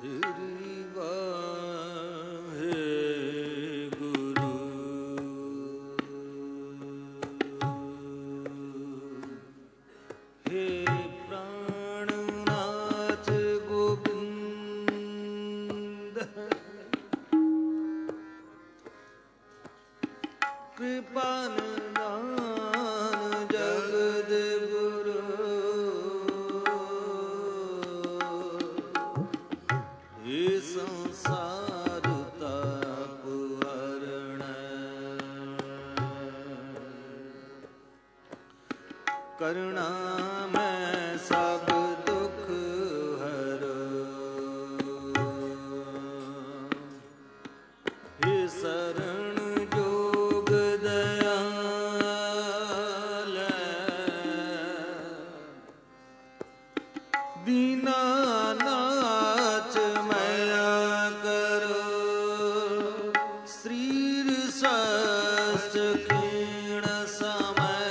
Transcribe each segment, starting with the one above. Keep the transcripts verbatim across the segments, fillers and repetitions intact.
करुणा में सब दुख हरो, हे शरण जोग दयाल, दीना नाच मया करो, श्रीर सच क्षीण समय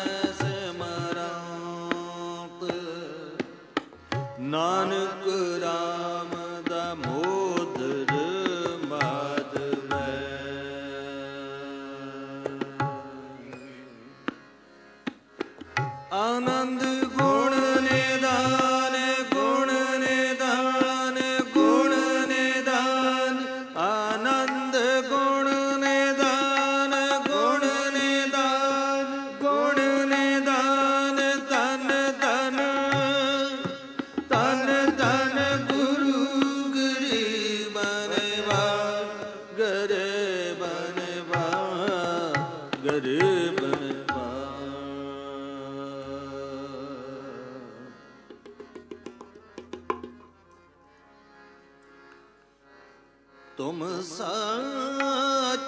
नानक राम दामोदर माधव। आनंद गुण निदान गुण निदान गुण निदान, आनंद गुण निदान गुण निदान गुण निदान, तन तन तन तन गुरु गिरि बनवा, गरे बनवा गरे बनवा। तुम साच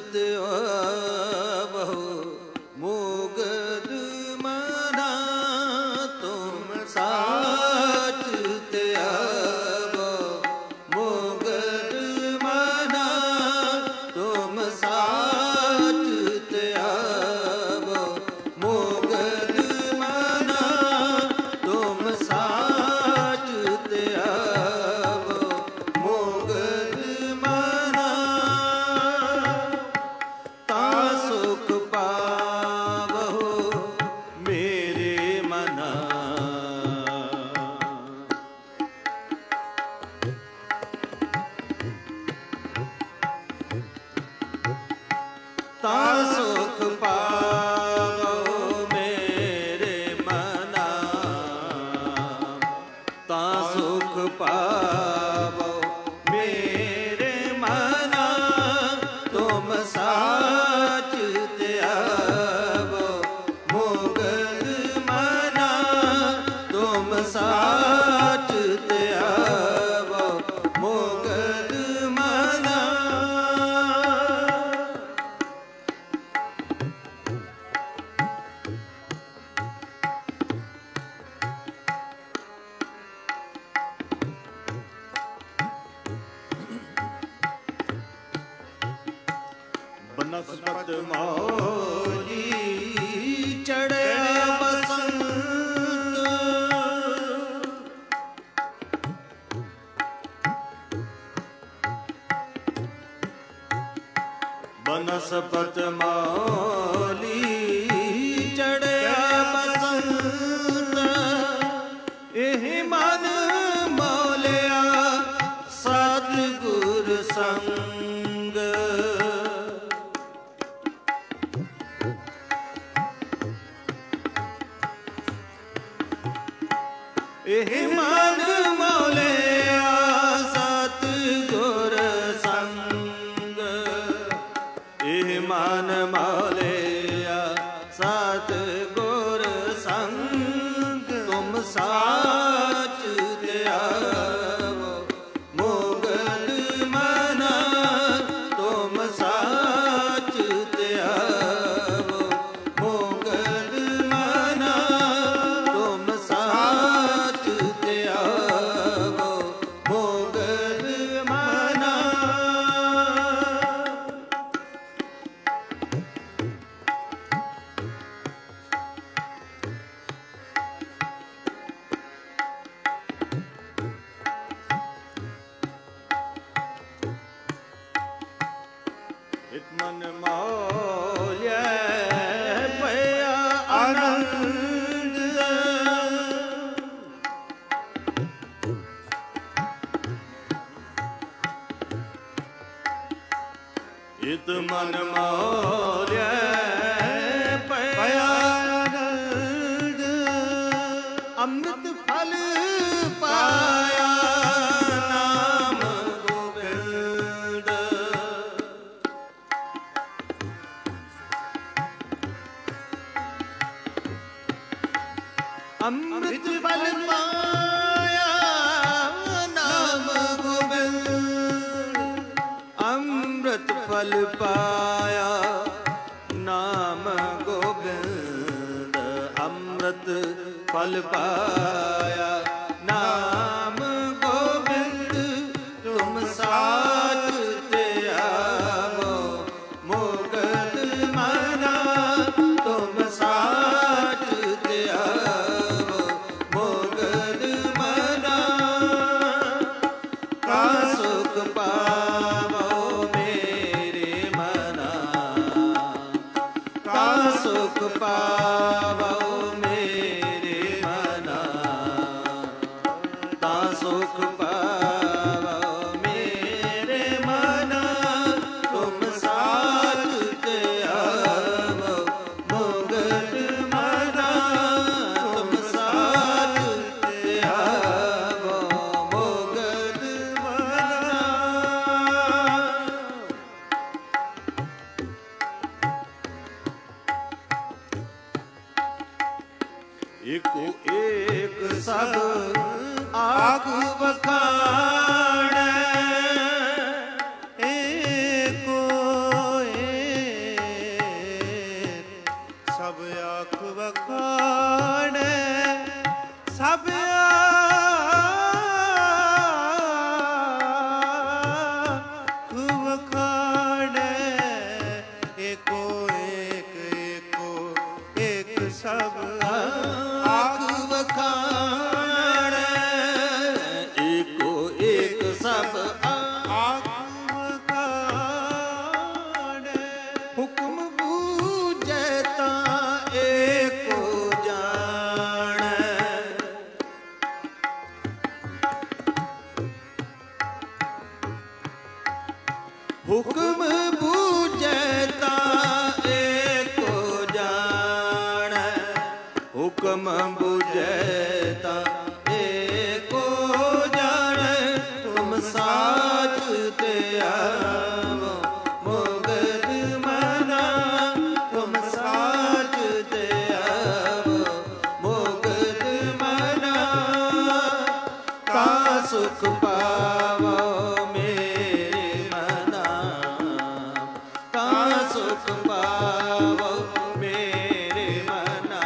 त्यावो मोगद मना, तुम साच त्यावो मोगद मना, तुम साच त्यावो मोगद मना, तुम साच त्यावो मोगद मना, ता सुख पावो मेरे मना। ता सुख पावो मेरे मना, ता सुख पावो मेरे मना, तुम साच त्यावो मोगद मना, तुम साच त्यावो मोगद मना। बनस्पत मौली चढ़या बसंत, बनस्पत मौली चढ़या बसंत, एहि मन मौलिया सतगुर संग। एहि मन मौलिया सतगुर संग, एहि मन मौलिया ਮਨ ਮੋਲਿਆ ਪਿਆ ਆਨੰਦ ਇਤ ਮਨ ਮੋਲਿਆ ਪਿਆ ਆਨੰਦ ਅੰਮ੍ਰਿਤ ਫਲ ਪਾਇਆ ਨਾਮ ਗੋਬਿੰਦ ਅੰਮ੍ਰਿਤ ਫਲ ਪਾਇਆ ਨਾਮ ਗੋਬਿੰਦ ਅੰਮ੍ਰਿਤ ਫਲ ਪਾਇਆ ਨਾਮ ਗੋਬਿੰਦ ਅੰਮ੍ਰਿਤ ਫਲ ਪਾਇਆ ਨਾਮ ਗੋਬਿੰਦ ਤੁਮ ਸਾਚ ਤੇ ਆਵੋ ਮੁਕਤ ਮਨਾ ਤੁਮ ਸਾਚ ਤੇ ਆਵੋ ਮੁਕਤ ਮਨਾ ਕਾ ਸੁਖ ਪਾਵੋ ਮੇਰੇ ਮਨਾ ਕਾ ਸੁਖ ਪਾਵੋ ਮੇਰੇ ਮਨਾ ਤਾ ਸੁਖ ਪਾਵੋ ਮੇਰੇ ਮਨਾ ਤੁਮ ਸਾਚ ਤੇ ਆਵੋ ਮੁਕਤ ਮਨਾ ਤੁਮ ਸਾਚ ਤੇ ਆਵੋ ਮੁਕਤ ਮਨਾ ਏਕੋ ਏਕ ਸਭ ਆਖ ਵਖਾਣੈ ਏਕੋ ਏਕ ਸਭ ਆਖ ਵਖਾਣੈ ਸਭ ਆਖ ਵਖਾਣੈ ਏਕੋ ਏਕ ਏਕੋ ਏਕ ਸਭ ਆਖ ਵਖਾਣੈ ਏਕੋ ਏਕ ਸਭ ਆਖ ਵਖਾਣੈ ਹੁਕਮ ਬੂਝੈ ਤਾਂ ਏਕੋ ਜਾਣੈ ਹੁਕਮ ਬੂਝੈ ਤਾਂ ਏਕੋ ਜਾਣੈ ਹੁਕਮ ਬੂਝੈ ਤਾਂ ਏਕੋ ਜਾਣੈ ਤੁਮ ਸਾਚ ਤੇ ਆਵੋ ਮੁਕਤ ਮਨਾ ਤੁਮ ਸਾਚ ਤੇ ਆਵੋ ਮੁਕਤ ਮਨਾ ਕਾ ਸੁਖ ਪਾਵੋ ਮੇਰੇ ਮਨਾ ਕਾ ਸੁਖ ਪਾਵੋ ਮੇਰੇ ਮਨਾ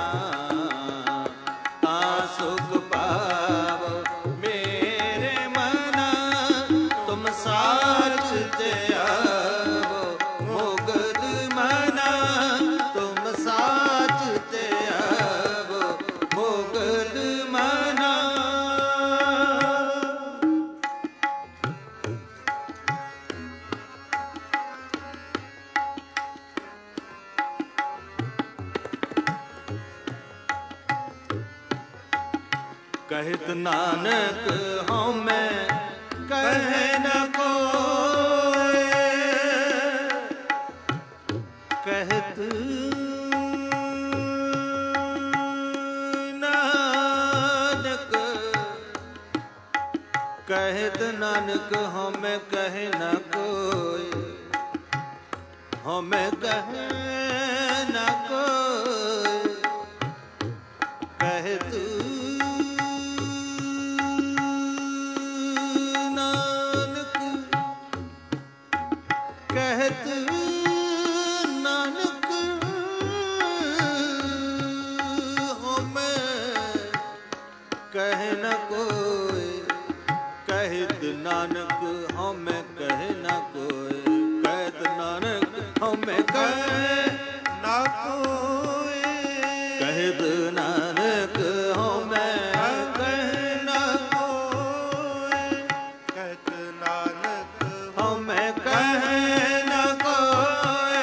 ਤਾ ਸੁਖ ਪਾਵੋ ਮੇਰੇ ਮਨਾ ਤੁਮ ਸਾਚ ਤੇ ਆਵੋ ਮੁਕਤ ਮਨਾ ਤੁਮ ਸਾਚ ਤੇ ਆਵੋ ਮੁਕਤ ਮਨਾ ਕਹਿਤ ਨਾਨਕ ਹਉ ਮੈਂ ਕਹਿ ਨ ਕੋਇ ਕਹਿਤ ਨਾਨਕ ਕਹਿਤ ਨਾਨਕ ਹਉ ਮੈਂ ਕਹਿ ਨ ਕੋਇ ਹਉ ਮੈਂ ਕਹਿ ਨ ਕੋਇ ਕਹਿਤ ਕਹਿਤ ਨਾਨਕ ਹੋ ਮੈਂ ਕਹਿ ਨ ਕੋਇ ਕਹਿਤ ਨਾਨਕ ਹੋ ਮੈਂ ਕਹਿ ਨ ਕੋਇ ਕਹਿਤ ਨਾਨਕ ਹੋ ਮੈਂ ਕਹਿ ਨ ਕੋਇ ਕਹਿਤ ਨਾਨਕ ਹੋ ਮੈਂ ਕਹਿ ਨ ਕੋਇ ਕਹਿਤ ਨਾਨਕ ਹੋ ਮੈਂ ਕਹਿ ਨ ਕੋਇ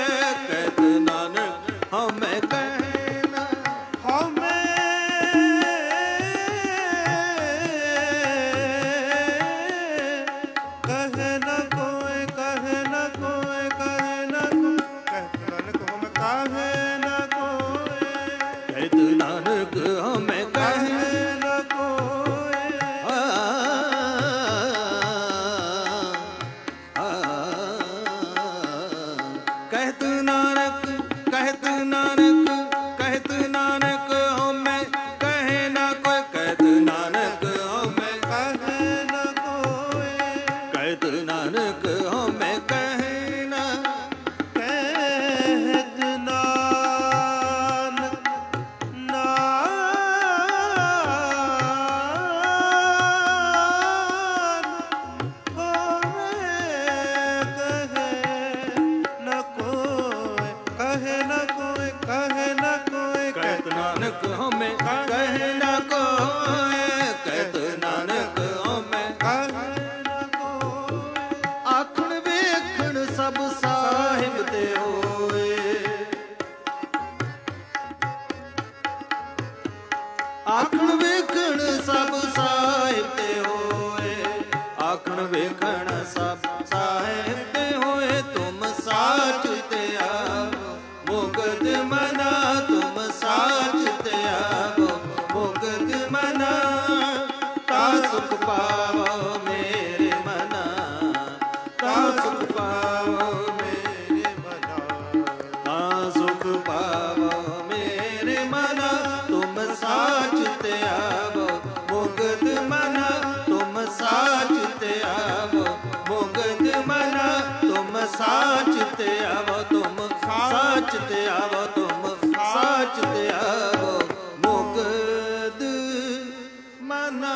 ते आवो मुगद मना, तुम साच ते आवो, तुम साच ते आवो, तुम साच ते आवो मुगद मना।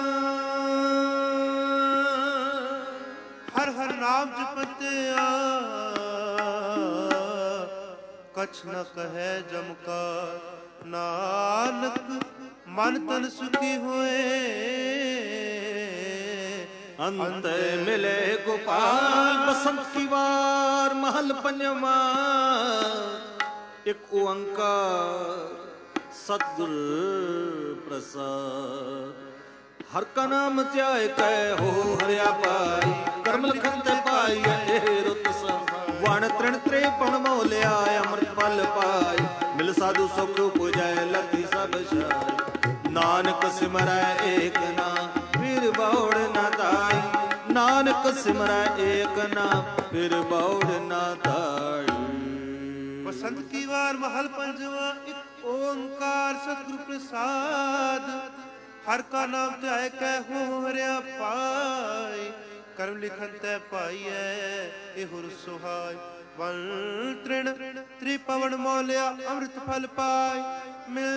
हर हर नाम जपते आ कछ न कहे जमकार, नानक मन तन सुखी होए। अंत मिले गोपाल बसंत की वार, महल पंजवा एक ओंकार सतगुर प्रसाद। हर का नाम त्याय कै हो हरिया पाई, कर्म लखन ते पाई ए रुत वण तृण त्रेपण मोलिया, अमृत फल पाई मिल साधु सुख पुजय लती सब शाय। नानक सिमरै एक नाम फिर बौड़ न ताई, नानक सिमरै एक नाम फिर बौड़ न ताई। बसंत की वार महल पंजवा एक ओंकार सतगुर प्रसाद। हर का नाम ध्याय कै हो हरिया पाई, कर्म लिखन तै पाईऐ एहुर सुहाय। वन तृण त्रिपवन मौलिया, अमृत फल पाय मिल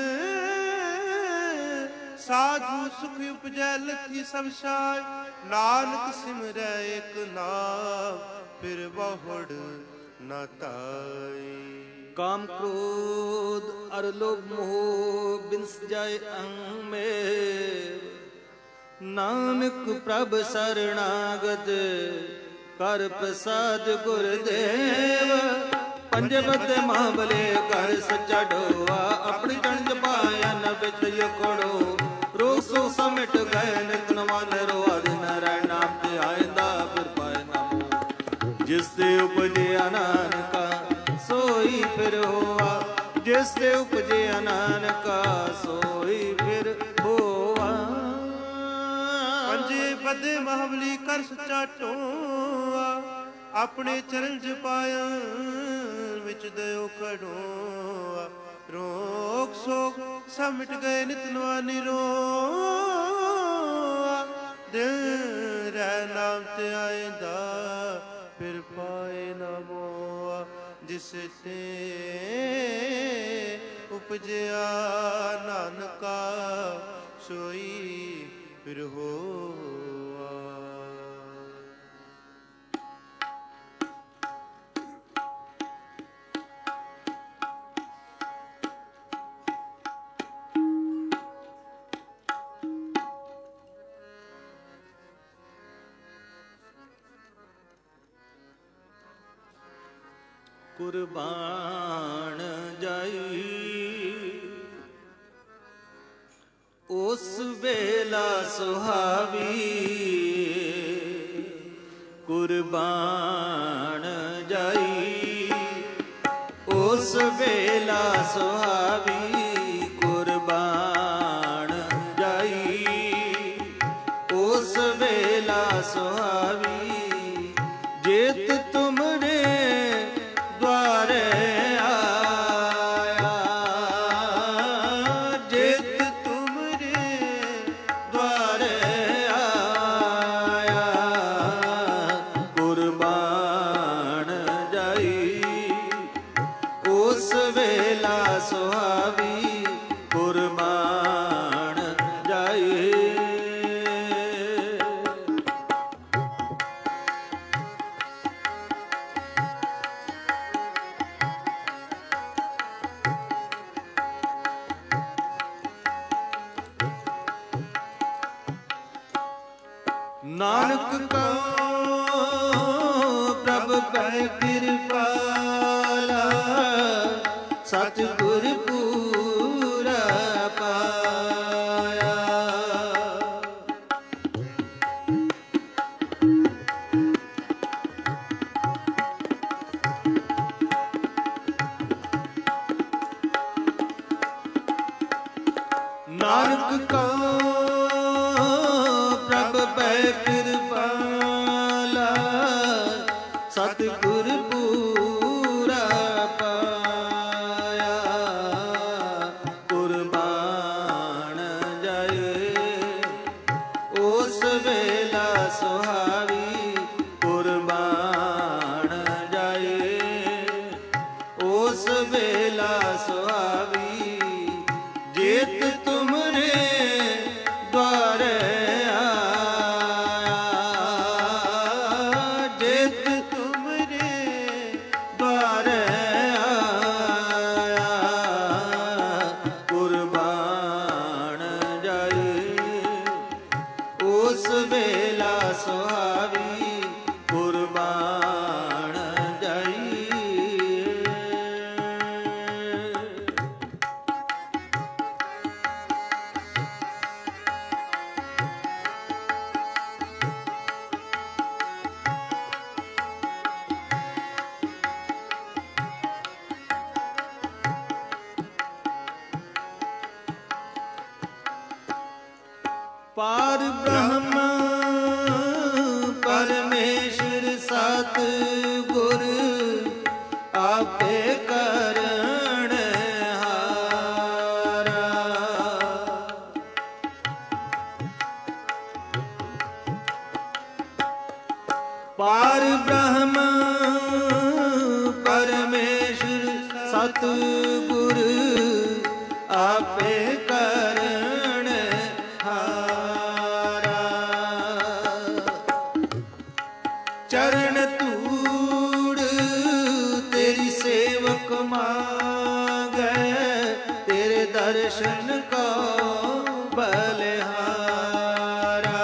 साधु सुख उपजै लथी सब शाय। नानक सिमरै एक नाम फिर बहुड़ न ताई। काम क्रोध अर लोभ मोह बिंस जाय अंग में, नानक प्रभ शरणागत कर प्रसाद गुरदेव। पंजबत महाबले कर सच्चा ढोआ, अपनी जन जपाया न बिच यकड़ो। रोग सो समिट गए नित नवान रोआ, दिन नारायण नाम ते आइंदा फिर पाए नाम। जिस ते उपजिया नानका सोई फिर होआ, जिस ते उपजिया नानका सोई फिर होआ। पंजे बदे महाबली कर सच्चा ढोआ, अपने चरण जपाया विच दयो खड़ोआ। रोग सोग सब मिट गए नित नवानी रोआ, दिल रह नाम ते आइंदा फिर पाए न मोआ। जिस ते उपजिया नानका सोई फिर होआ। कुर्बान जाई उस बेला सुहावी, कुर्बान जाई उस बेला सुहावी, कुर्बान जाई उस बेला सुहावी। जेत तुमरे द्वारे आया, जेत तुमरे द्वारे आया, कुर्बान जाई उस वेला सुहावी, कुर्बान जाई। नानक का प्रभ पै कृपाला, सतगुर पूरा पाया। नानक का प्रभ पै कृपाला, सतगुर पूरा पाया। कुर्बान जाए उस वेला सुहावी कुर्बान जाए। उस बेला सुहावी जेत तुमरे द्वारे आया, जेत तुमरे द्वारे आया कुर्बान जाए। उस बेला सुहावी कुर्बान जाई। पार ब्रह्म परमेश्वर सतगुर आपे करण हारा। पार ब्रह्म परमेश्वर सतगुर आपे करण हारा। चरण धूड़ तेरी सेवक मांगे, तेरे दर्शन को बलिहारा।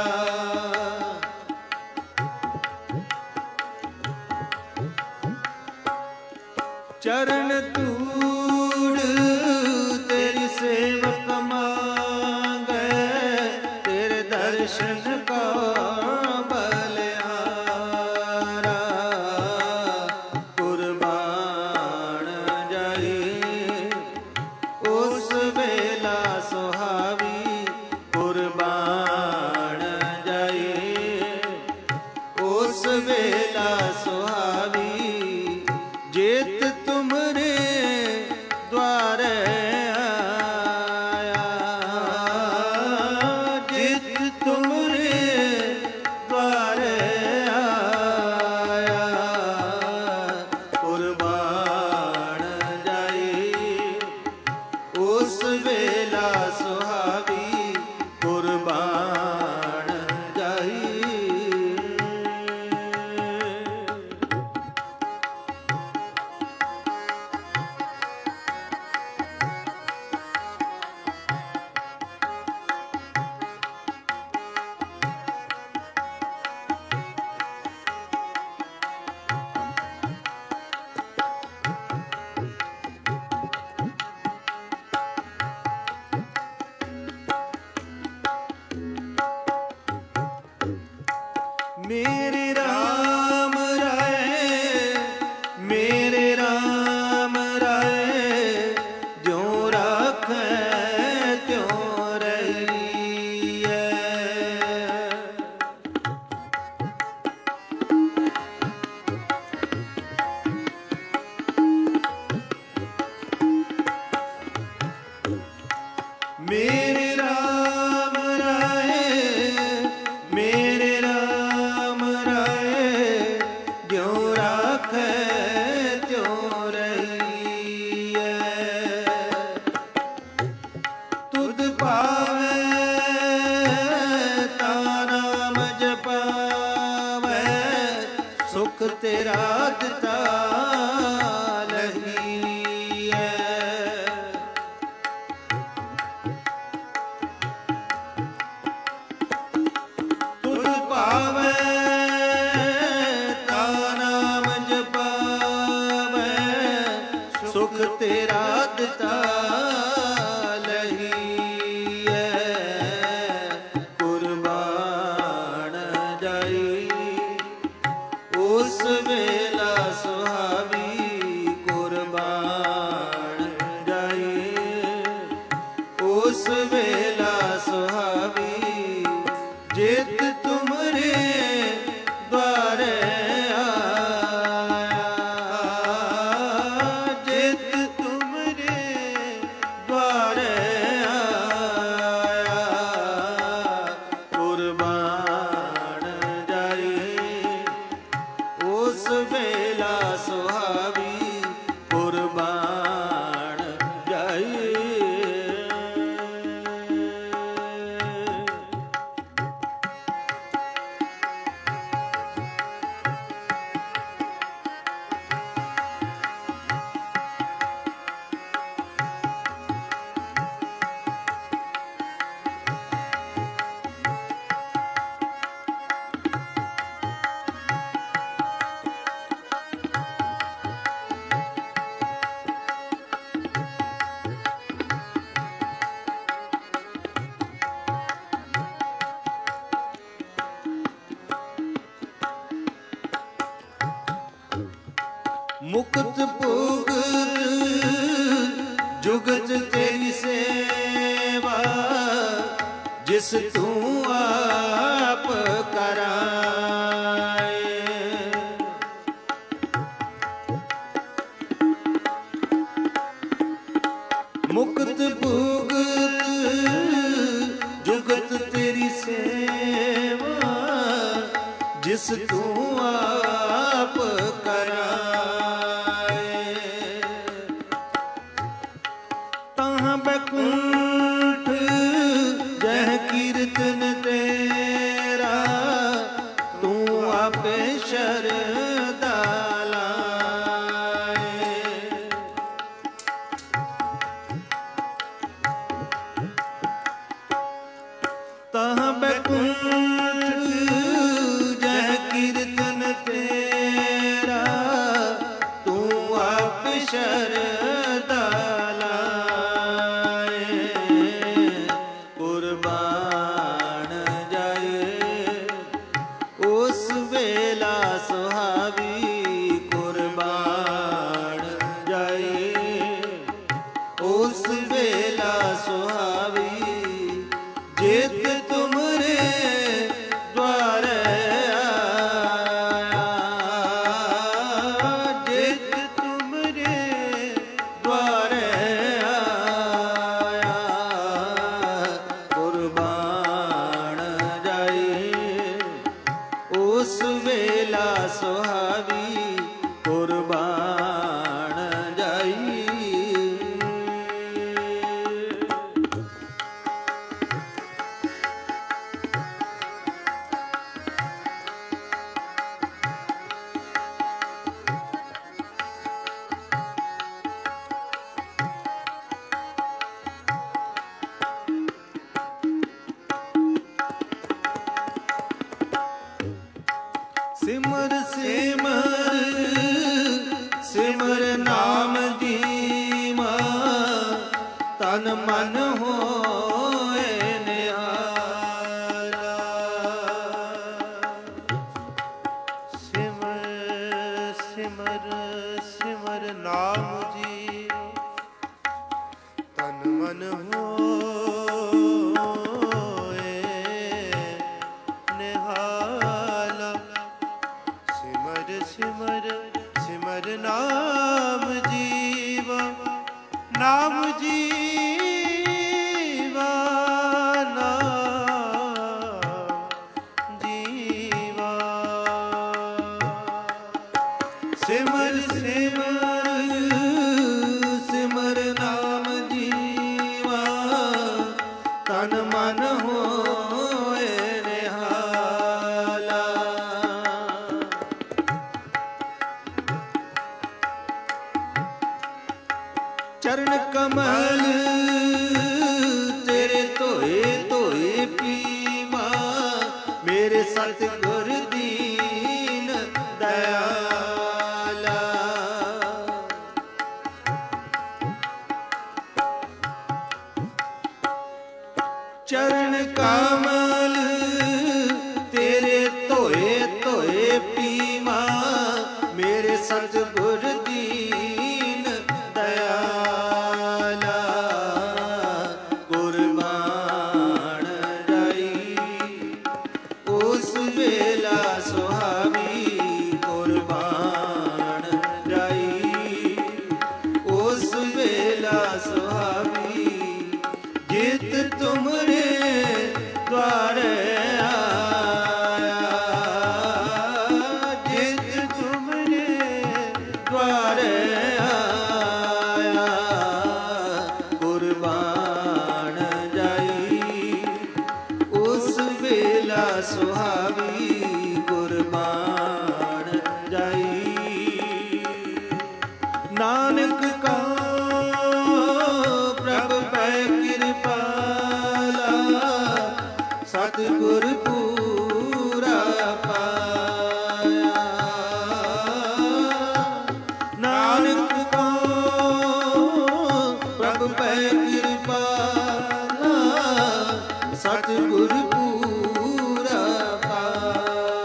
चरण धूड़ तेरी सेवक मांगे, तेरे दर्शन को बलिहारा कुर्बान जाए। उस बेला सुहावी कुर्बान जाए। उस बेला सुहावी जेत तुमरे द्वारे आया, जेत तुमरे द्वारे आया कुर्बान जाए। उस बेला सुहावी कुर्बान जाए। मेरे राम राय, मेरे राम राय, जो राखे त्यों रहिए। मेरे राम राय, मेरे राम राय, ज्यों राखे त्यों रहिए। तुध पावे ता नाम जपावे, सुख तेरा दिता लहिए। तुध पावे ता नाम जपावे, सुख तेरा दिता लहिए कुर्बान जाई। उस बेला सुहावी कुर्बान जाई। उस बेला सुहावी जेत तुमरे द्वारे आया, जेत तुमरे द्वारे आया कुर्बान ਮੁਕਤ ਭੁਗਤ ਜੁਗਤ ਤੇਰੀ ਸੇਵਾ, ਜਿਸ ਤੂੰ ਆਪ ਕਰਾਏ। ਮੁਕਤ ਭੁਗਤ ਜੁਗਤ ਤੇਰੀ ਸੇਵਾ, ਜਿਸ ਤੂੰ ਆਪ ਕਰਾਏ। ਤਾਂ ਬੈਕੁੰਠ ਜਹ ਕੀਰਤਨ ਤੇਰਾ, ਤੂੰ ਆਪੇ ਸ਼ਰਧਾ ਲਾਏ। ਤਾਂ ਬੈਕੁੰਠ ਜਹ ਕੀਰਤਨ ਤੇਰਾ, ਤੂੰ ਆਪੇ ਸ਼ਰਧਾ ਲਾਏ। ਕੁਰਬਾਨ ਜਾਏ ਉਸ ਵੇਲਾ ਸੁਹਾਵੀ, ਕੁਰਬਾਨ ਜਾਏ ਉਸ ਵੇਲਾ ਸੁਹਾਵੀ, ਜਿਤ ਤੁਮਰੇ ਦੁਆਰੇ ਆਇਆ, ਜਿਤ ਤੁਮਰੇ ਦੁਆਰੇ ਆਇਆ। ਕੁਰਬਾਨ ਜਾਏ ਉਸ ਵੇਲਾ ਸੁਹਾਵੀ, ਕੁਰਬਾਨ ਜਾਈ। ਸਿਮਰ ਸਿਮਰ ਸਿਮਰ ਨਾਮ ਦੀਵਾ, ਤਨ ਮਨ ਹੋਏ ਨਿਹਾਲਾ। ਸਿਮਰ ਸਿਮਰ ਸਿਮਰ ਨਾਮ ਜੀ, ਤਨ ਮਨ ਹੋਏ ਨਿਹਾਲਾ। ਸਿਮਰ ਸਿਮਰ ਸਿਮਰ ਨਾਮ ਜੀਵਾ, ਨਾਮ ਜੀਵਾ, ਨਾਮ ਜੀਵਾ। ਸਿਮਰ ਸਿਮਰ ਸਿਮਰ ਨਾਮ ਜੀਵਾ, ਤਨ ਮਨ ਹੋਏ ਨਿਹਾਲਾ। ਚਰਨ ਕਮਲ ਤੇਰੇ ਧੋਏ ਧੋਏ ਪੀਵਾ, ਮੇਰੇ ਸਤਿਗੁਰ ਦੀਨ ਦਇਆਲਾ। ਚਰਨ ਕਮਲ ਤੇਰੇ ਧੋਏ ਧੋਏ ਪੀਵਾ, ਮੇਰੇ ਸਤਿਗੁਰ ਦੀਨ ਦਇਆਲਾ। ਕੁਰਬਾਨ ਜਾਈ ਉਸ ਵੇਲਾ ਸੁਹਾਵੀ, ਕੁਰਬਾਨ ਜਾਈ ਉਸ ਵੇਲਾ ਸੁਹਾਵੀ, ਜਿਤ ਤੁਮਰੇ ਦੁਆਰੇ ਆਇਆ, ਜਿਤ ਤੁਮਰੇ ਦੁਆਰੇ ਆਇਆ। ਕੁਰਬਾਨ ਜਾਈ ਉਸ ਵੇਲਾ ਸੁਹਾਵੀ, ਕੁਰਬਾਨ ਜਾਈ। ਨਾਨਕ ਕਾ ਪ੍ਰਭ ਪੈ ਕਿਰਪਾਲਾ, ਸਤਿਗੁਰ ਪੂਰਾ ਪਾਇਆ। ਨਾਨਕ ਕਾ ਪ੍ਰਭ ਪੈ ਕਿਰਪਾਲਾ, ਸਤਿਗੁਰ ਪੂਰਾ ਪਾਇਆ।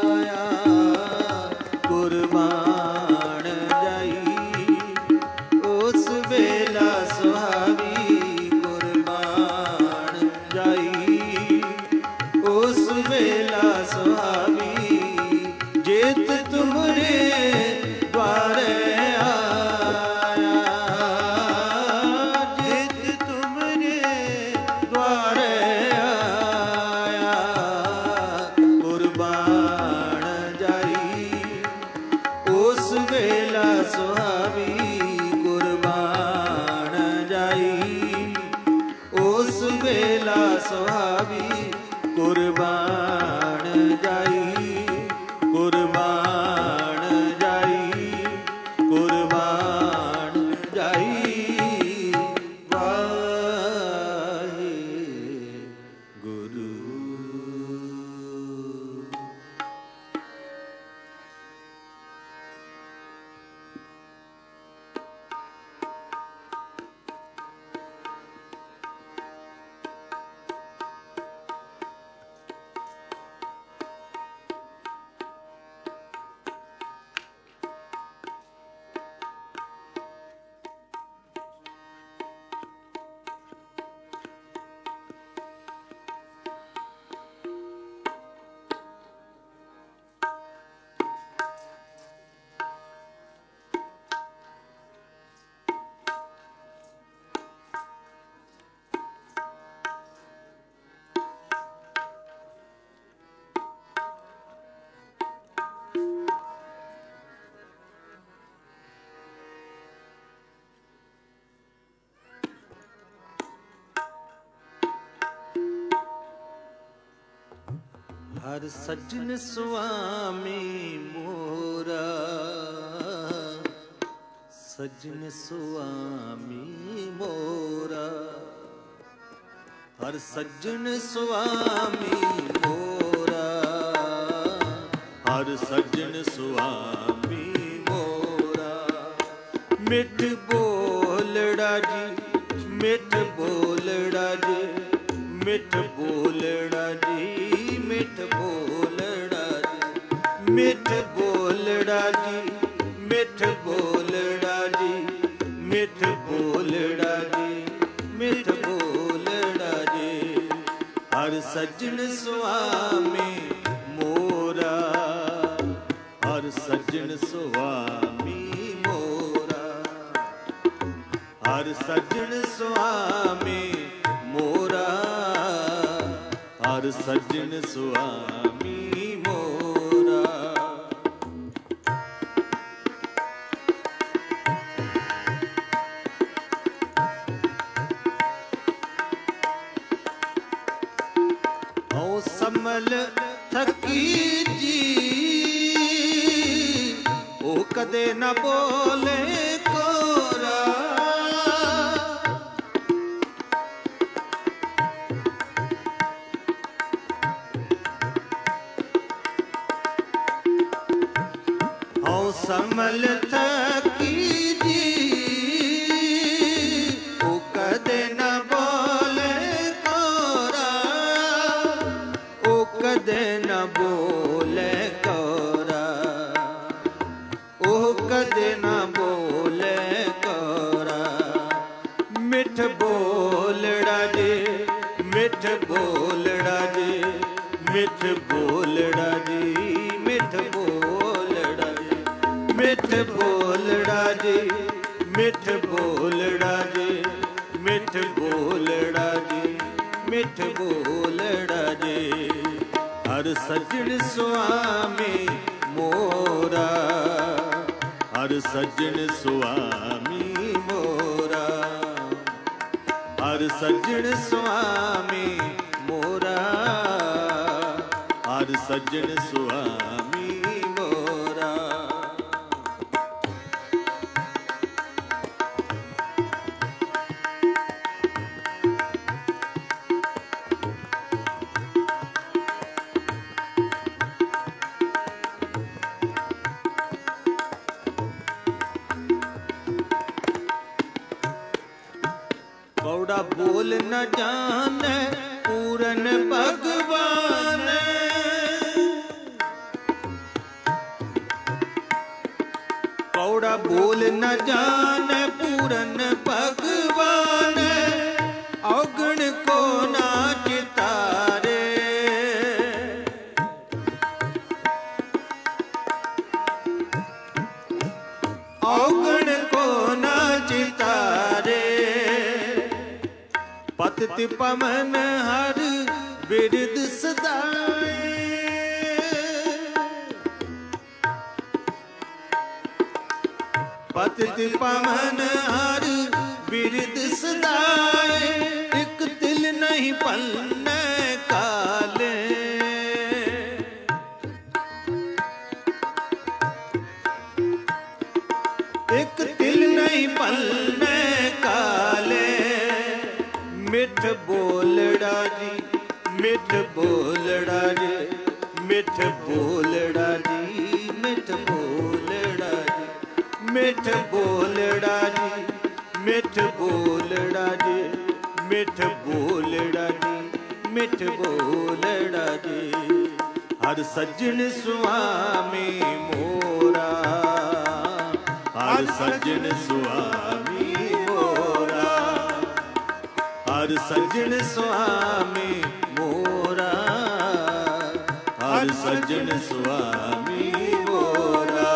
हर सज्जन स्वामी मोरा, सज्जन स्वामी मोरा, हर सज्जन स्वामी मोरा, हर सज्जन स्वामी मोरा। मिठ बोलड़ा जी, मिठ बोलड़ा जी, मिठ बोलड़ा जी, मिठ बोलड़ा जी, मिठ बोलड़ा जी, मिठ बोलड़ा जी, मिठ बोलड़ा जी, मिठ बोलड़ा जी। हर सज्जन स्वामी मोरा, हर सज्जन स्वामी मोरा, हर सज्जन स्वामी मोरा, हर सज्जन स्वामी मोरा। ओ समल थकी जी, ओ कदे न बोले कोरा, ओ समल थकी जी, ओ कदे न बोले कोरा, ओ कदे न बोले कोरा, ओ कदे न बोले कोरा। मिठ बोलड़ा जी, मिठ बोलड़ा जी, मिठ बोलड़ा जी, मिठ बोलड़ा जी, मिठ बोलड़ा जी, मिठ बोलड़ा जी, मिठ बोलड़ा जी, मिठ बोलड़ा जी। हर सज्जन स्वामी मोरा, हर सज्जन स्वामी मोरा, हर सज्जन स्वामी मोरा, हर सज्जन स्वामी मोरा। कौड़ा बोल न जाने पूरन भगवान, कौड़ा बोल न जाने पूरन भगवान, अवगुण को ना चितारे, अवगुण को ना चितारे। पतित पवन हर बिरद सदाए, पतित पवन हर बिरद सदाए, एक तिल नहीं पलने काले, एक तिल नहीं पलने काले। मिठ बोलड़ा जी, मिठ बोलड़ा जी, मिठ बोलड़ा जी, मिठ बोलड़ा जी, मिठ बोलड़ा जी, मिठ बोलड़ा जी, मिठ बोलड़ा जी, मिठ बोलड़ा जी। हर सज्जन स्वामी मोरा, हर सज्जन स्वामी मोरा, हर सज्जन स्वामी मोरा, हर सज्जन स्वामी मोरा।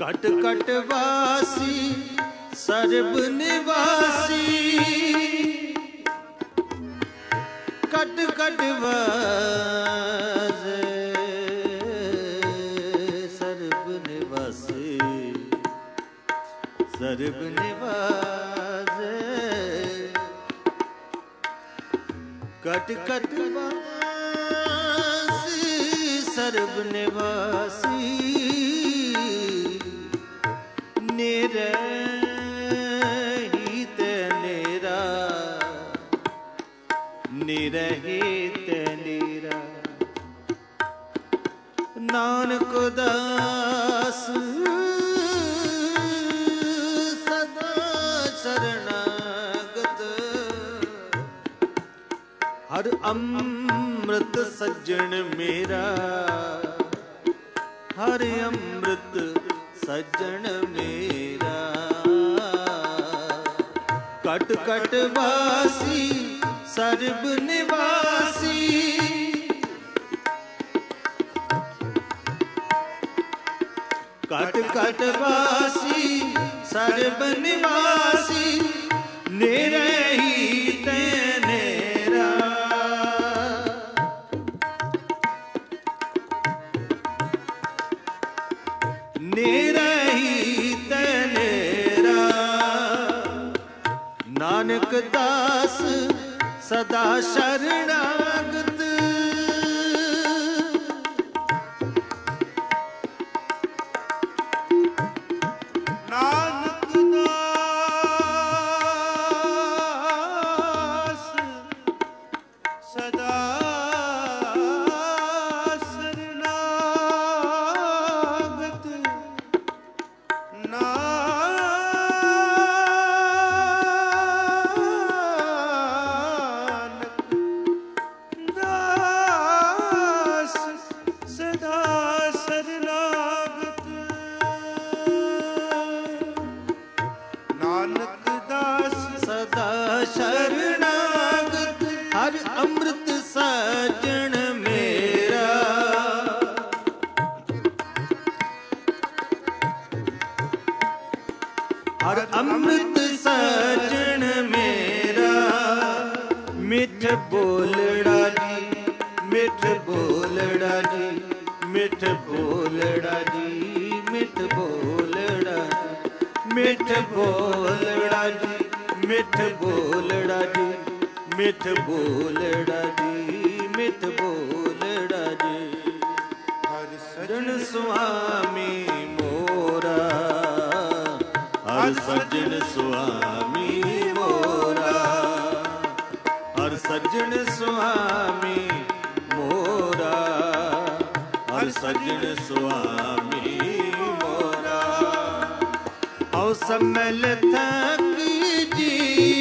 ਘਟ ਘਟ ਵਾਸੀ ਸਰਬ ਨਿਵਾਸੀ, ਘਟ ਘਟ ਵਾਸੇ ਸਰਬ ਨਿਵਾਸੀ, ਸਰਬ ਨਿਵਾਸੇ, ਘਟ ਘਟ ਵਾਸੀ ਸਰਬ ਨਿਵਾਸੀ, ਨਿਰਹੀ ਤੇ ਨੇਰਾ, ਨਿਰਹੀ ਤੇ ਨੀਰਾ, ਨਾਨਕ ਦਾਸ ਸਦਾ ਸ਼ਰਨਾਗਤ, ਹਰ ਅੰਮ੍ਰਿਤ ਸੱਜਣ ਮੇਰਾ, ਹਰ ਅੰਮ੍ਰਿਤ ਸੱਜਣ ਮੇਰਾ, ਘਟ ਘਟ ਵਾਸੀ ਸਰਬ ਨਿਵਾਸੀ, ਘਟ ਘਟ ਵਾਸੀ ਸਰਬ ਨਿਵਾਸੀ, ਨਿਰਹੀ ਤੇ ਨੇਰਾ, ਨਿਰਹੀ ਤੇ ਨੇਰਾ, ਨਾਨਕ ਦਾਸ ਸਦਾ ਸ਼ਰਨਾਗਤ, ਨਾਨਕ ਦਾਸ ਸਦਾ ਸ਼ਰਨਾਗਤ, ਨਾਨਕ ਦਾਸ ਸਦਾ ਸ਼ਰਨਾਗਤ, ਹਰ ਅੰਮ੍ਰਿਤ ਸੱਜਣ ਮੇਰਾ, ਹਰ ਅੰਮ੍ਰਿਤ ਸੱਜਣ ਮੇਰਾ, ਮਿੱਠ ਬੋਲੜਾ ਜੀ, ਮਿੱਠ ਬੋਲੜਾ ਜੀ, ਮਿੱਠ ਬੋਲੜਾ ਜੀ, ਮਿੱਠ ਬੋਲੜਾ, ਮਿੱਠ ਬੋਲੜਾ ਜੀ, ਮਿੱਠ ਬੋਲੜਾ ਜੀ, ਮਿੱਠ ਬੋਲੜਾ ਜੀ, ਮਿੱਠ ਬੋਲੜਾ ਜੀ, ਹਰਿ ਸਜਣ ਸੁਆਮੀ ਮੋਰਾ, ਹਰ ਸਜਣ ਸੁਆਮੀ ਮੋਰਾ, ਹਰ ਸਜਣ ਸੁਆਮੀ ਮੋਰਾ, ਹਰ ਸਜਣ ਸੁਆਮੀ ਮੋਰਾ, ਹਉ ਸਮਲ ਥਕ ਜੀ,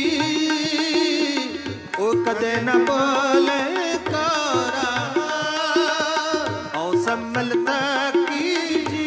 ਉਹ ਕਦੇ ਨ ਬੋਲੇ ਕੋਰਾ, ਹਉ ਸਮਲ ਥਕ ਜੀ,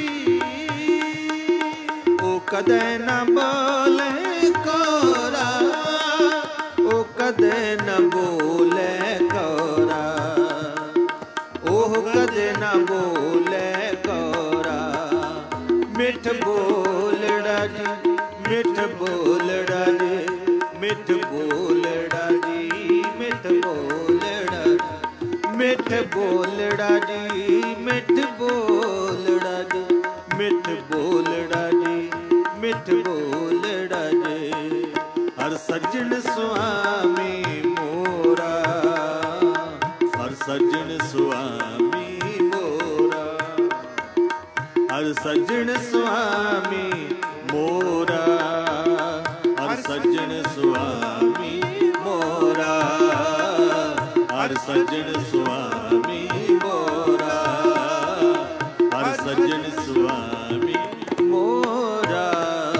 ਉਹ ਕਦੇ ਨ ਬੋਲੇ ਕੋਰਾ, ਉਹ ਕਦੇ ਨ ਬੋਲੇ ਕੋਰਾ, ਉਹ ਕਦੇ ਨ ਬੋਲੇ ਕੋਰਾ, ਮਿੱਠ ਬੋਲੜਾ ਜੀ, ਮਿੱਠ ਬੋਲੜਾ ਜੀ, ਮਿੱਠ ਬੋਲੜਾ ਜੀ, ਮਿੱਠ ਬੋਲੜਾ, ਮਿੱਠ ਬੋਲੜਾ ਜੀ, ਮਿੱਠ ਬੋਲੜਾ ਜੀ, ਮਿੱਠ ਬੋਲੜਾ ਜੀ, ਮਿੱਠ ਬੋਲੜਾ ਜੀ, ਹਰ ਸੱਜਣ ਸੁਆਮੀ ਮੋਰਾ, ਹਰ ਸੱਜਣ ਸੁਆਮੀ ਮੋਰਾ, ਹਰ ਸੱਜਣ ਸੁਆਮੀ ਮੋਰਾ, ਹਰ ਸੱਜਣ ਸੁਆਮੀ ਮੋਰਾ, ਹਰ ਸੱਜਣ ਸੁਆਮੀ ਮੋਰਾ, ਹਰ ਸੱਜਣ ਸੁਆਮੀ ਮੋਰਾ,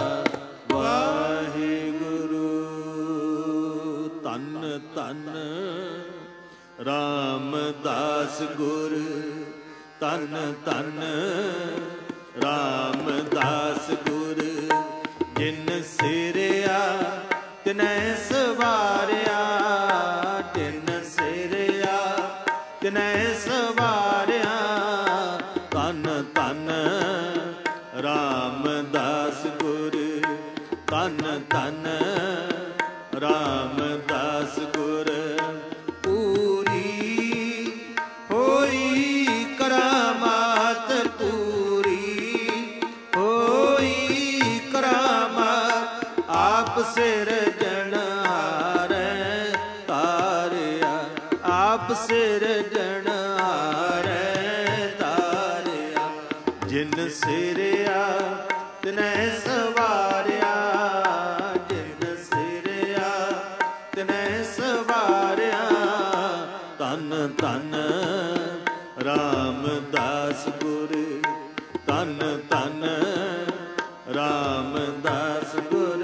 ਵਾਹਿਗੁਰੂ। ਧੰਨ ਧੰਨ ਰਾਮਦਾਸ ਗੁਰ, ਧੰਨ ਧੰਨ ਰਾਮਦਾਸ ਗੁਰ, ਜਿਨ ਸਿਰਿਆ ਤਿਨੈ ਸਵਾਰਿਆ, ਤਿਨ ਸਿਰਿਆ ਤਿਨੈ ਸਵਾਰਿਆ, ਧੰਨ ਧੰਨ ਰਾਮ ਧਨ ਧਨ ਰਾਮਦਾਸ ਗੁਰ ਪੂਰੀ ਹੋਈ ਕਰਾਮਾਤ ਪੂਰੀ ਹੋਈ ਕਰਾਮਾਤ ਆਪ ਸਿਰਜਣਹਾਰੈ ਤਾਰਿਆ ਆਪ ਸਿਰਜਣਹਾਰੈ ਤਾਰਿਆ ਜਿਨ ਸਿਰਿਆ ਤਿਨੈ ਸਵਾਰਿਆ ਜਿਨ ਸਿਰਿਆ ਤਿਨੈ ਸਵਾਰਿਆ ਧੰਨ ਧੰਨ ਰਾਮਦਾਸ ਗੁਰ ਧੰਨ ਧੰਨ ਰਾਮਦਾਸ ਗੁਰ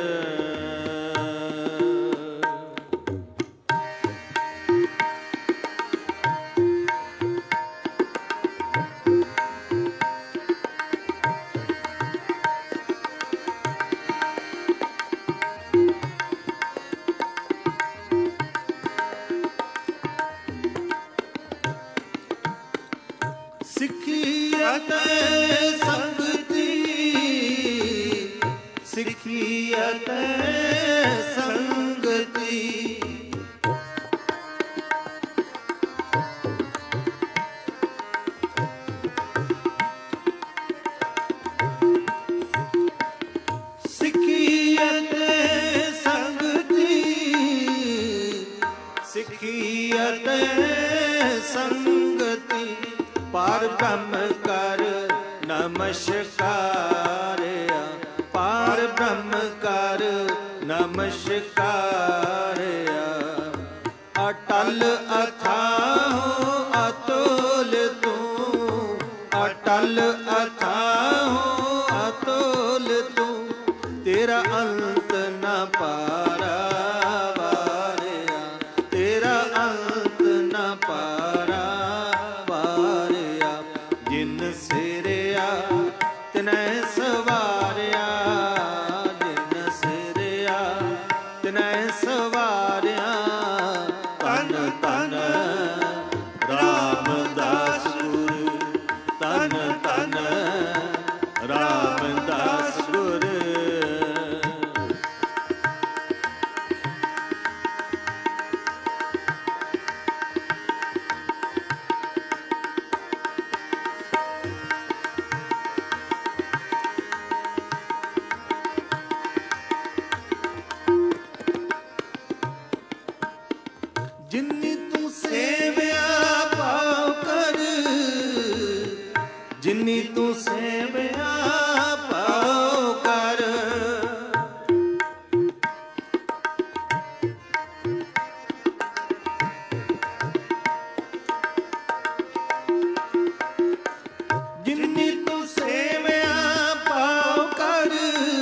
ਸਿੱਖੀਅਤ ਸੰਗਤੀ ਸਿੱਖੀਅਤ ਸੰਗਤੀ ਸਿੱਖੀਅਤ ਸੰਗਤੀ ਸਿੱਖੀਅਤ ਸੰਗਤੀ ਪਾਰ ਬ੍ਰਹਮ ਕਰ ਨਮਸਕਾਰਿਆ ਪਾਰ ਬ੍ਰਹਮ ਕਰ ਨਮਸਕਾਰਿਆ ਅਟਲ ਅਥਾਹੁ ਅਤੁਲ ਤੂੰ ਅਟਲ ਅਥਾਹੁ ਅਤੁਲ ਤੂੰ ਤੇਰਾ ਅੰਤ ਨ ਪਾਰਾ ਵਾਰਿਆ ਤੇਰਾ ਅੰਤ ਨ ਪਾਰਾ ਵਾਰਿਆ ਜਿਨ ਸਿਰਿਆ ਤਿਨੈ ਸਵਾਰਿਆ ਜਿਨ ਸਿਰਿਆ ਤਿਨੈ ਸਵਾਰਿਆ ਧੰਨ ਧੰਨ ਰਾਮਦਾਸ ਗੁਰ ਧੰਨ ਧੰਨ ਰਾਮਦਾਸ ਗੁਰ ਜਿਨੀ ਤੂੰ ਸੇਵਿਆ ਪਾਉ ਕਰ ਜਿਨੀ ਤੂੰ ਸੇਵਿਆ ਪਾਉ ਕਰ ਜਿਨੀ ਤੂੰ ਸੇਵਿਆ ਪਾਉ ਕਰ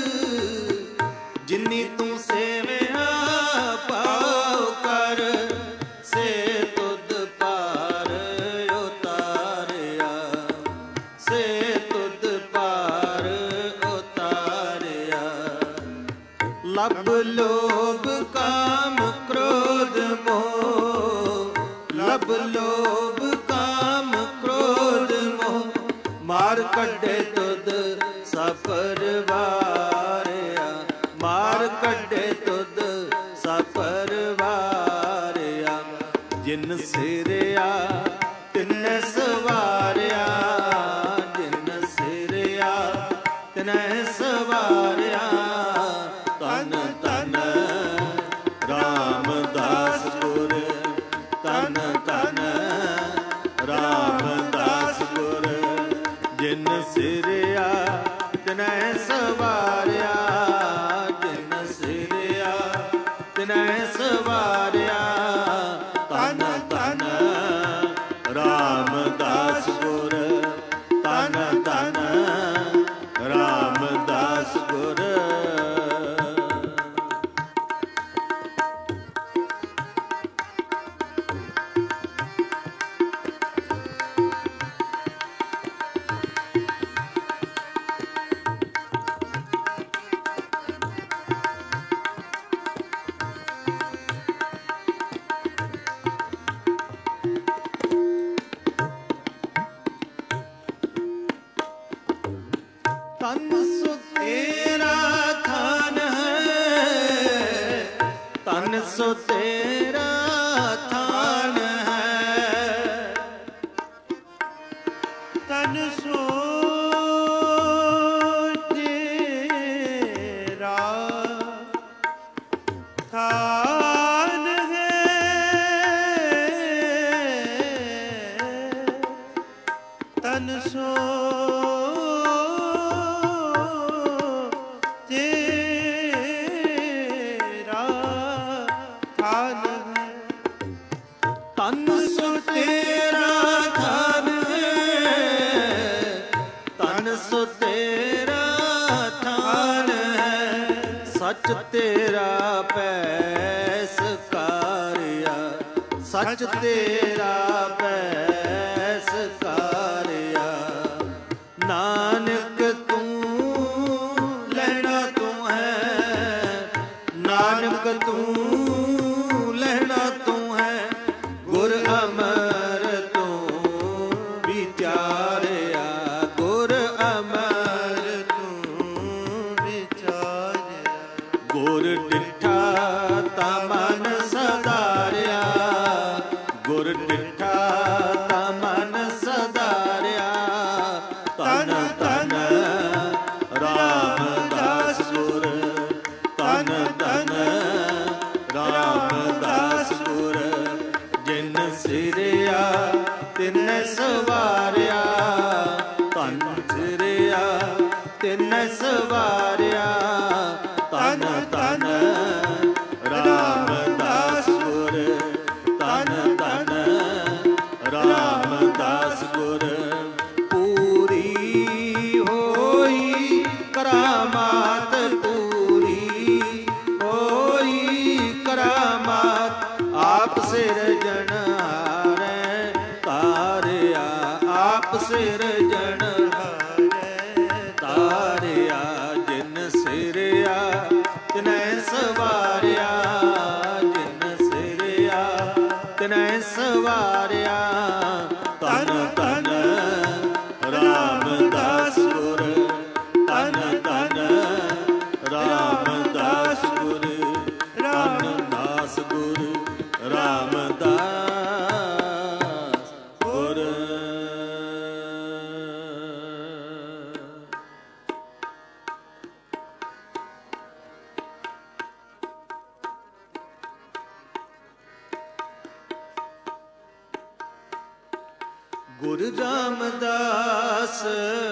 ਜਿਨੀ ਤੂੰ ਸੇਵਿਆ ਪਾਉ ਕਰ ਸੇ ਤੁਧ ਪਾਰ ਉਤਾਰਿਆ ਸੇ ਤੁਧ ਪਾਰ ਉਤਾਰਿਆ ਲਬ ਲੋਭ ਕਾਮ ਕ੍ਰੋਧ ਮੋਹ ਲਬ ਲੋਭ ਕਾਮ ਕ੍ਰੋਧ ਮੋਹ ਮਾਰ ਕੱਢੇ ਤੁਧ ਸਫਰ ਵਾਰਿਆ ਮਾਰ ਕੱਢੇ ਤੁਧ ਸਫਰ ਵਾਰਿਆ ਜਿਨ ਸਿਰਿਆ ਤਿਨੈ ਸਵਾਰਿਆ ਜਿਨ ਸਿਰਿਆ ਤਿਨੈ ਸਵਾਰਿਆ ਧੰਨ ਧੰਨ ਰਾਮਦਾਸ ਗੁਰ ਧੰਨ ਧੰਨ ਰਾਮਦਾਸ ਗੁਰ ਜਿਨ ਸਿਰਿਆ ਤਿਨੈ ਸਵਾਰਿਆ ਜਿਨ ਸਿਰਿਆ ਤਿਨੈ ਸੋ ਤੇਰਾ ਥਾਨ ਹੈ, ਤਨ ਸੋ ਤੇਰਾ ਥਾਨ ਹੈ, ਤਨ ਸੋ ਸੱਚ ਤੇਰਾ ਪੈਸ ਕਾਰਿਆ, ਸੱਚ ਤੇਰਾ ਪੈਸ ਕਾਰਿਆ। ਨਾਨਕ ਤੂੰ ਲੈਣਾ ਤੂੰ ਹੈ, ਨਾਨਕ ਤੂੰ ਲੈਣਾ ਤੂੰ ਹੈ, ਗੁਰ ਅਮਰ ਤੂੰ ਵਿਚਾਰਿਆ, ਗੁਰ ਅਮਰ ਤੂੰ ਵਿਚਾਰਿਆ। ਗੁਰ ਡਿਠਾ ਤਾ ਮਨ ਸਦਾਰਿਆ, ਗੁਰ ਡਿਠਾ ਤਾ ਮਨ ਸਦਾਰਿਆ। ਤਨ ਤਨ ਰਾਮਦਾਸ ਗੁਰ, ਤਨ ਤਨ ਰਾਮਦਾਸ ਗੁਰ, ਜਿਨ ਸਿਰਿਆ ਤਿਨ ਸਵਾਰਿਆ, ਤਨ ਸਿਰਿਆ ਤਿਨ ਸਵਾਰਿਆ। ਤਨ ਤਨ ਰਾਮਦਾਸ ਗੁਰ, ਤਨ ਤਨ ਰਾਮਦਾਸ ਗੁਰ। ਪੂਰੀ ਹੋਈ ਕਰਾਮਾਤ, ਪੂਰੀ ਹੋਈ ਕਰਾਮਾਤ, ਆਪ ਸਿਰਜਣਹਾਰੈ ਤਾਰਿਆ, ਆਪ ਸਿਰਜਣਹਾਰੈ ਤਾਰਿਆ। ਜਿਨ ਸਿਰਿਆ ਤਿਨੈ ਸਵਾਰਿਆ, ਜਿਨ ਸਿਰਿਆ ਤਿਨੈ ਸਵਾਰਿਆ। ਤਨ ਤਨ ਰਾਮਦਾਸ ਗੁਰ, ਤਨ ਤਨ ਰਾਮਦਾਸ ਗੁਰ, ਰਾਮਦਾਸ ਗੁਰ, ਰਾਮਦਾਸ ਗੁਰ। ਗੁਰੂ ਰਾਮਦਾਸ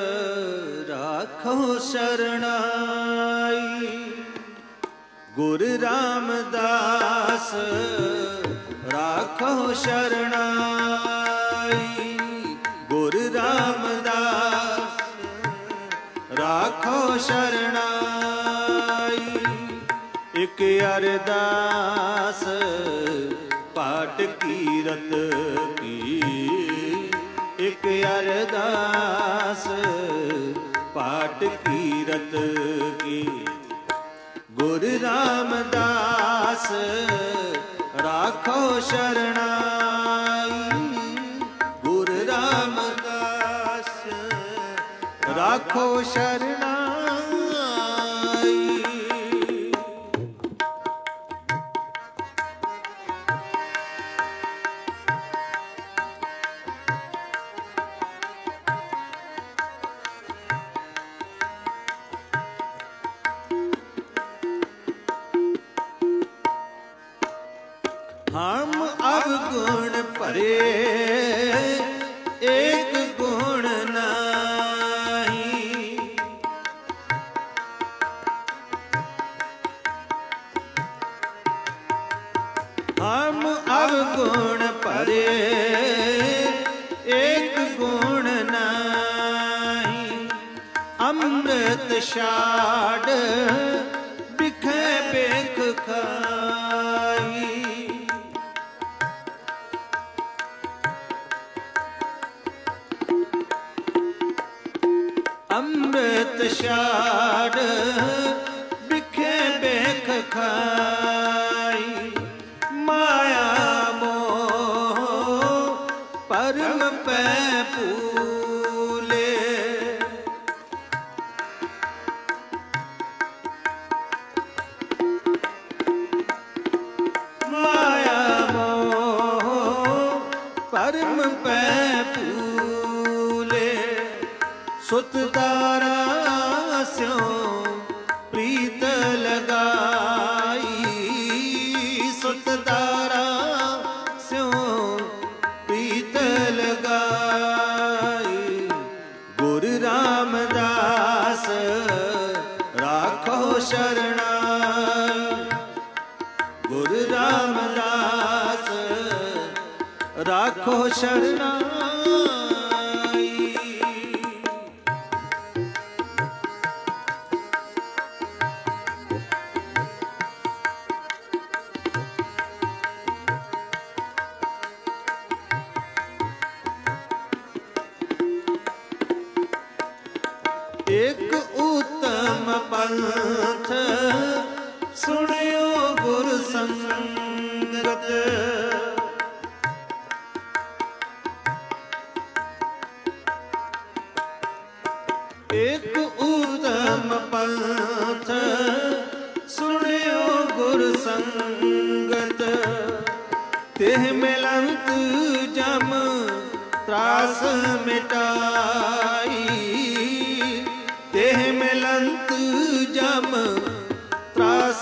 ਰਾਖੋ ਸ਼ਰਣਾਈ, ਗੁਰੂ ਰਾਮਦਾਸ ਰਾਖੋ ਸ਼ਰਣਾਈ, ਗੁਰੂ ਰਾਮਦਾਸ ਰਾਖੋ ਸ਼ਰਣਾਈ। ਇਕ ਅਰਦਾਸ ਪਾਠ ਕੀਰਤ ਕੀ, ਇਕ ਅਰਦਾਸ ਪਾਠ ਕੀਰਤ ਕੀ। ਗੁਰੂ ਰਾਮਦਾਸ ਰਾਖੋ ਸ਼ਰਣਾਈ, ਗੁਰੂ ਰਾਮਦਾਸ ਰਾਖੋ ਸ਼ਰਣਾਈ। हम अवगुण भरे एक गुण नाही, हम अवगुण भरे एक गुण नाही। अमृत छाड़ बिखे बेख खाई, अमृत छाड़ बिखे बेख खाई। माया मोह परम पै भूले, ਕਰਮ ਪੈ ਭੂਲੇ ਸੁਤ ਦਾਰਾ ਸਿਉ ਪ੍ਰੀਤ ਲਗਾਈ ਸੁਤ ਦਾਰਾ ਸਿਉ ਪ੍ਰੀਤ ਲਗਾਈ ਗੁਰ ਰਾਮਦਾਸ ਰਾਖੋ ਸ਼ਰਣਾਈ ਗੁਰ ਰਾਮਦਾਸ ਰਾਖੋ ਸ਼ਰਣਾਈ। ਇੱਕ ਉਤਮ ਪੰਥ ਸੁਣਿਓ ਗੁਰ ਸੰਗਤ ਇੱਕ ਉਤਮ ਪੰਥ ਸੁਣਿਓ ਗੁਰ ਸੰਗਤ ਤਿਹ ਮਿਲੰਤ ਜਮ ਤਰਾਸ ਮਿਟਾਈ ਤਿਹ ਮਿਲੰਤ ਜਮ ਤਰਾਸ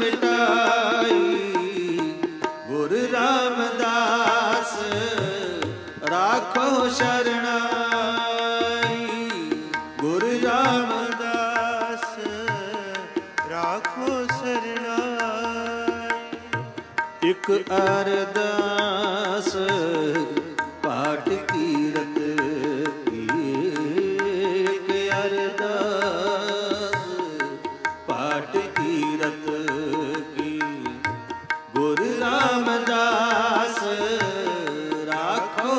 ਮਿਟਾਈ ਗੁਰ ਰਾਮਦਾਸ ਰਾਖੋ ਸ਼ਰਣਾਈ ਗੁਰ ਰਾਮਦਾਸ ਰਾਖੋ ਸਰਣਾਈ। ਇੱਕ ਅਰਦਾਸ ਪਾਠ ਕੀਰਤ ਕੀ ਇੱਕ ਅਰਦਾਸ ਪਾਠ ਕੀਰਤ ਕੀ ਗੁਰ ਰਾਮਦਾਸ ਰਾਖੋ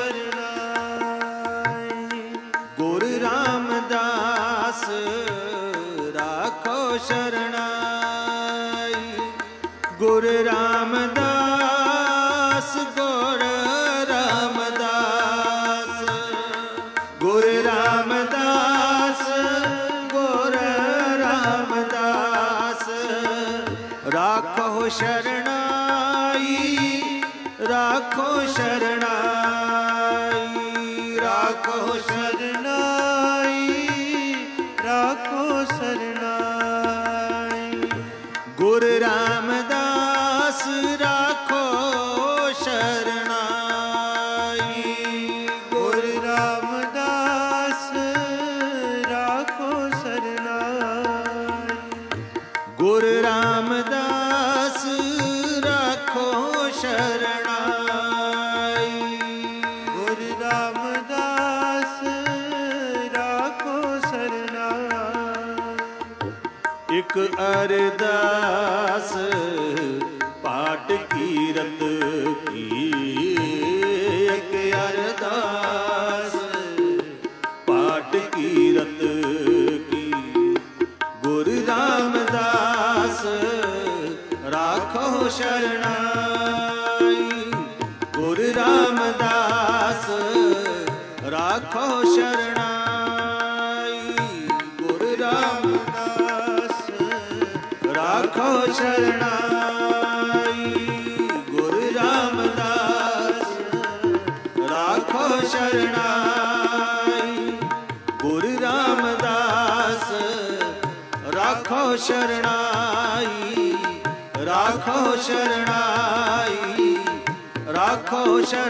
ਸ਼ਰਣਾਈ ਗੁਰ ਰਾਮਦਾਸ ਰਾਖੋ ਸ਼ਰਣਾਈ ਗੁਰ ਰਾਮਦਾਸ ਗੁਰ ਰਾਮਦਾਸ ਗੁਰ ਰਾਮਦਾਸ ਗੁਰ ਰਾਮਦਾਸ ਰਾਖੋ ਸ਼ਰਣਾਈ ਰਾਖੋ ਸ਼ਰਣਾਈ ਰਾਖੋ ਸਰਣਾਈ ਰਾਖੋ ਸਰਣਾਈ ਗੁਰ ਰਾਮਦਾਸ ਰਾਖੋ ਸ਼ਰਣਾਈ ਗੁਰ ਰਾਮਦਾਸ ਰਾਖੋ ਸਰਣਾਈ ਗੁਰ ਰਾਮਦਾਸ ਰਾਖੋ ਸ਼ਰਣਾਈ ਗੁਰ ਰਾਮਦਾਸ ਰਾਖੋ ਸਰਣਾਈ। ਇੱਕ ਅਰਦਾਸ ਪਾਠ ਕੀਰਤ ਕੀ ਇੱਕ ਅਰਦਾਸ ਪਾਠ ਕੀਰਤ ਕੀ ਗੁਰ ਰਾਮਦਾਸ ਰਾਖੋ ਸ਼ਰਣਾਈ ਗੁਰ ਰਾਮਦਾਸ ਰਾਖੋ ਸ਼ਰਣਾਈ ਗੁਰ ਰਾਮਦਾਸ ਰਾਖੋ ਸ਼ਰਣਾਈ ਗੁਰ ਰਾਮਦਾਸ ਰਾਖੋ ਸ਼ਰਣਾਈ ਗੁਰ ਰਾਮਦਾਸ ਰਾਖੋ ਸ਼ਰਣਾਈ ਰਾਖੋ ਸ਼ਰਣਾਈ ਰਾਖੋ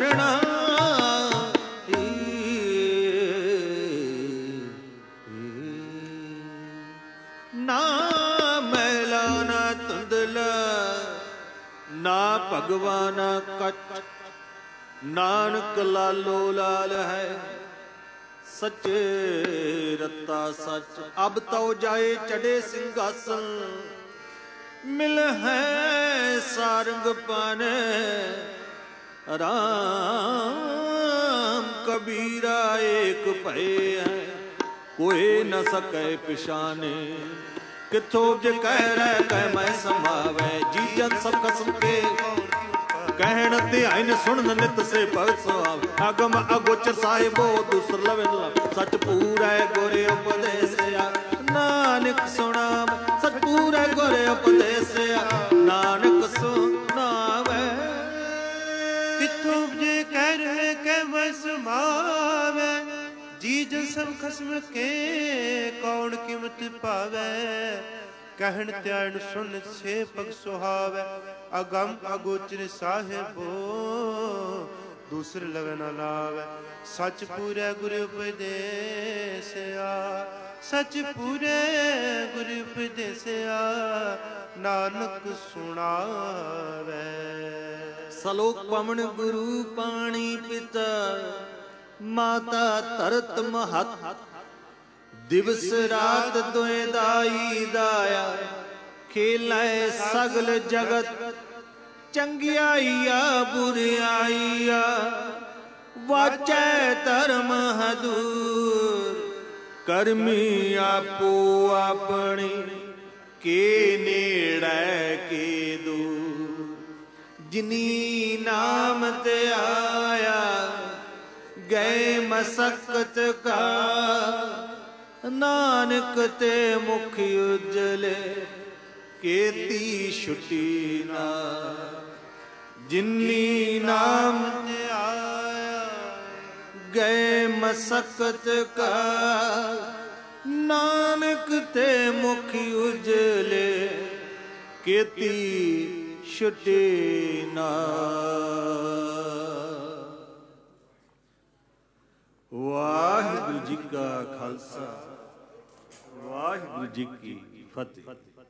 ਸ਼ਰਣਾਈ। ਨਾ ਮੈਲਾ ਨਾ ਧੁੰਦਲਾ ਨਾ ਭਗਵਾਨਾ ਕੱਚ ਨਾਨਕ ਲਾਲੋ ਲਾਲ ਹੈ ਸੱਚੇ ਰਤਾ ਸੱਚ ਅਬ ਤਉ ਜਾਏ ਚੜੇ ਸਿੰਘਾਸਨ ਮਿਲ ਹੈ ਸਾਰੰਗ ਪਾਨੇ ਰਾਮ ਕਬੀਰਾ ਏਕ ਭਏ ਹੈ कोई न सके पिशाने किथों जे कह रह कह मैं समावे जी जन सब कसम के कहण ध्यान सुनन नित से भगत सुहावे अगम अगोचर साहिबो दूसर लवे सच पूरा गोरे उपदेसिया नानक सुनाम सच पूरा गोरे उपदेसिया नानक सुनावे किथों जे कह रहे ਜਨ ਸਭ ਖਸਮ ਕੇ ਕੌਣ ਕੀਮਤ ਪਾਵੈ ਕਹਿਣ ਧਿਆਨ ਸੁਨ ਸੇ ਪਗ ਸੁਹਾਵੈ ਅਗੰਮ ਅਗੋਚਰ ਸਾਹਿਬੋ ਦੂਸਰ ਲਗਨ ਲਾਵੈ ਸੱਚ ਪੂਰੇ ਗੁਰ ਉਪਦੇਸਿਆ ਸੱਚ ਪੂਰੇ ਗੁਰ ਉਪਦੇਸਿਆ ਨਾਨਕ ਸੁਣਾਵੈ। ਸਲੋਕ ਪਵਨ ਗੁਰੂ ਪਾਣੀ ਪਿਤਾ ਮਾਤਾ ਧਰਤ ਮਹਤ ਦਿਵਸ ਰਾਤ ਦੁਇ ਦਾਈ ਦਾਇਆ ਖੇਲੇ ਸਗਲ ਜਗਤ ਚੰਗਿਆਈਆ ਬੁਰਿਆਈਆ ਵਾਚੈ ਧਰਮ ਹਦੂਰ ਕਰਮੀ ਆਪੋ ਆਪਣੀ ਕੇ ਨੇੜੈ ਕੇ ਦੂਰ ਜਿਨੀ ਨਾਮ ਤੇ ਆਇਆ ਗਏ ਮਸਕਤ ਕਾ ਨਾਨਕ ਤੇ ਮੁਖ ਉਜਲੇ ਕੇਤੀ ਛੁਟੀ ਨਾ ਜਿਨੀ ਨਾਮ ਤੇ ਆਇਆ ਗਏ ਮਸਕਤ ਕਾ ਨਾਨਕ ਤੇ ਮੁਖ ਉਜਲੇ ਕੇਤੀ ਛੁਟੀ ਨਾ। ਵਾਹਿਗੁਰੂ ਜੀ ਕਾ ਖਾਲਸਾ ਵਾਹਿਗੁਰੂ ਜੀ ਕੀ ਫਤਿਹ।